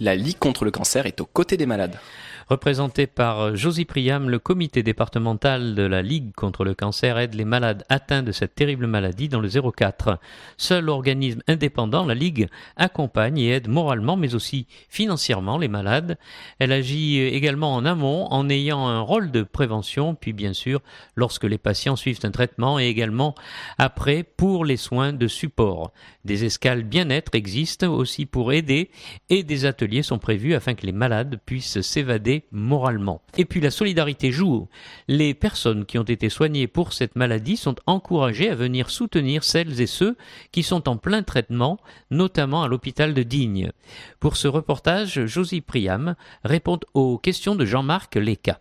La Ligue contre le cancer est aux côtés des malades. Représenté par Josie Priam, le comité départemental de la Ligue contre le cancer aide les malades atteints de cette terrible maladie dans le 04. Seul organisme indépendant, la Ligue accompagne et aide moralement mais aussi financièrement les malades. Elle agit également en amont en ayant un rôle de prévention, puis bien sûr lorsque les patients suivent un traitement et également après pour les soins de support. Des escales bien-être existent aussi pour aider et des ateliers sont prévus afin que les malades puissent s'évader moralement. Et puis la solidarité joue. Les personnes qui ont été soignées pour cette maladie sont encouragées à venir soutenir celles et ceux qui sont en plein traitement, notamment à l'hôpital de Digne. Pour ce reportage, Josie Priam répond aux questions de Jean-Marc Léca.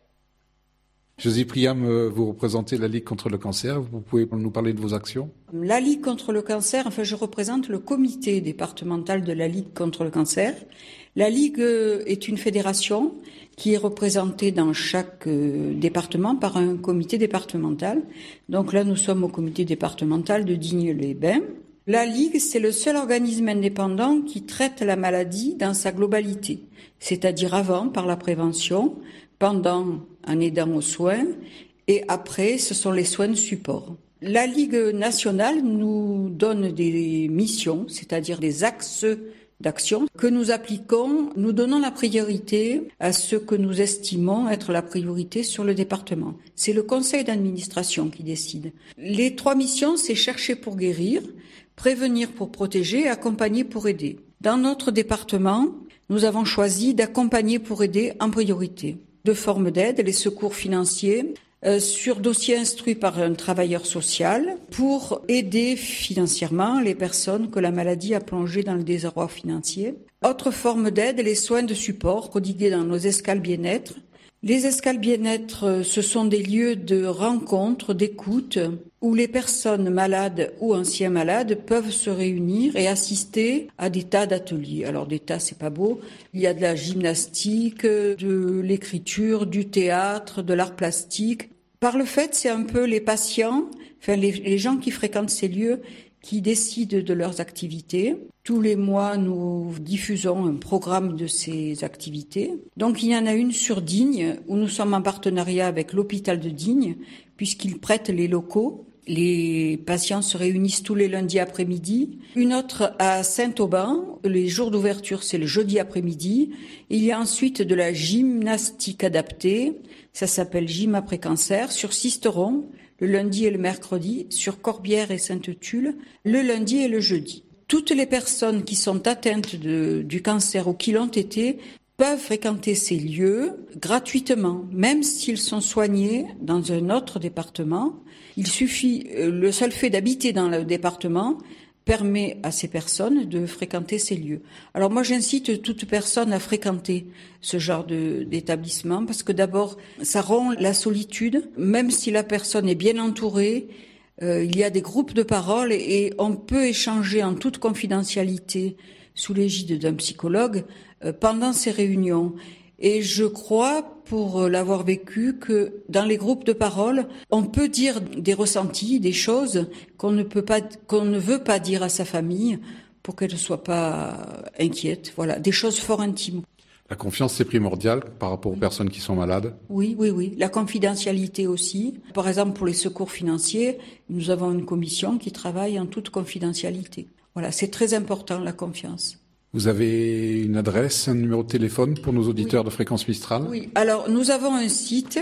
Josie Priam, vous représentez la Ligue contre le cancer. Vous pouvez nous parler de vos actions ? La Ligue contre le cancer, je représente le comité départemental de la Ligue contre le cancer. La Ligue est une fédération qui est représentée dans chaque département par un comité départemental. Donc là, nous sommes au comité départemental de Digne-les-Bains. La Ligue, c'est le seul organisme indépendant qui traite la maladie dans sa globalité, c'est-à-dire avant par la prévention, pendant en aidant aux soins et après, ce sont les soins de support. La Ligue nationale nous donne des missions, c'est-à-dire des axes d'action que nous appliquons. Nous donnons la priorité à ce que nous estimons être la priorité sur le département. C'est le conseil d'administration qui décide. Les 3 missions, c'est chercher pour guérir, prévenir pour protéger et accompagner pour aider. Dans notre département, nous avons choisi d'accompagner pour aider en priorité. 2 formes d'aide, les secours financiers, sur dossier instruit par un travailleur social pour aider financièrement les personnes que la maladie a plongées dans le désarroi financier. Autre forme d'aide, les soins de support prodigués dans nos escales bien-être. Les escales bien-être, ce sont des lieux de rencontre, d'écoute, où les personnes malades ou anciens malades peuvent se réunir et assister à des tas d'ateliers. Alors des tas, c'est pas beau. Il y a de la gymnastique, de l'écriture, du théâtre, de l'art plastique. Par le fait, c'est un peu les patients, les gens qui fréquentent ces lieux, qui décident de leurs activités. Tous les mois, nous diffusons un programme de ces activités. Donc, il y en a une sur Digne, où nous sommes en partenariat avec l'hôpital de Digne, puisqu'ils prêtent les locaux. Les patients se réunissent tous les lundis après-midi. Une autre à Saint-Auban, les jours d'ouverture, c'est le jeudi après-midi. Il y a ensuite de la gymnastique adaptée, ça s'appelle Gym après cancer, sur Sisteron, le lundi et le mercredi, sur Corbière et Sainte-Tulle, le lundi et le jeudi. Toutes les personnes qui sont atteintes du cancer ou qui l'ont été peuvent fréquenter ces lieux gratuitement, même s'ils sont soignés dans un autre département. Il suffit, le seul fait d'habiter dans le département permet à ces personnes de fréquenter ces lieux. Alors moi, j'incite toute personne à fréquenter ce genre d'établissement parce que d'abord, ça rompt la solitude, même si la personne est bien entourée. Il y a des groupes de parole et on peut échanger en toute confidentialité sous l'égide d'un psychologue pendant ces réunions. Et je crois, pour l'avoir vécu, que dans les groupes de parole, on peut dire des ressentis, des choses qu'on ne veut pas dire à sa famille pour qu'elle ne soit pas inquiète. Voilà, des choses fort intimes. La confiance, c'est primordial par rapport aux personnes qui sont malades. Oui. La confidentialité aussi. Par exemple, pour les secours financiers, nous avons une commission qui travaille en toute confidentialité. Voilà, c'est très important, la confiance. Vous avez une adresse, un numéro de téléphone pour nos auditeurs de Fréquence Mistral ? Oui, alors nous avons un site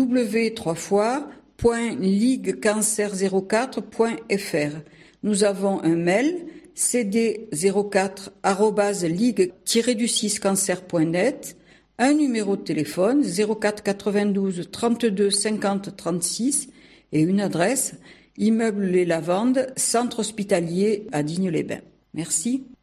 w3.liguecancer04.fr. Nous avons un mail cd04@ligue-cancer.net, un numéro de téléphone 04 92 32 50 36 et une adresse immeuble Les Lavandes, centre hospitalier à Digne-les-Bains. Merci.